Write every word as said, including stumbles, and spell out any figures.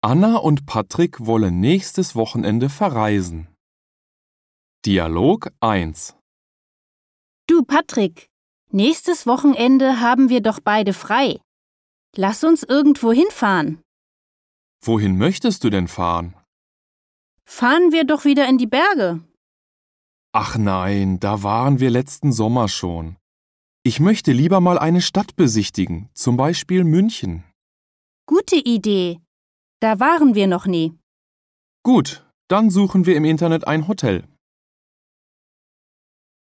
Anna und Patrick wollen nächstes Wochenende verreisen. Dialog eins. Du, Patrick, nächstes Wochenende haben wir doch beide frei. Lass uns irgendwo hinfahren. Wohin möchtest du denn fahren? Fahren wir doch wieder in die Berge. Ach nein, da waren wir letzten Sommer schon. Ich möchte lieber mal eine Stadt besichtigen, zum Beispiel München. Gute Idee. Da waren wir noch nie. Gut, dann suchen wir im Internet ein Hotel.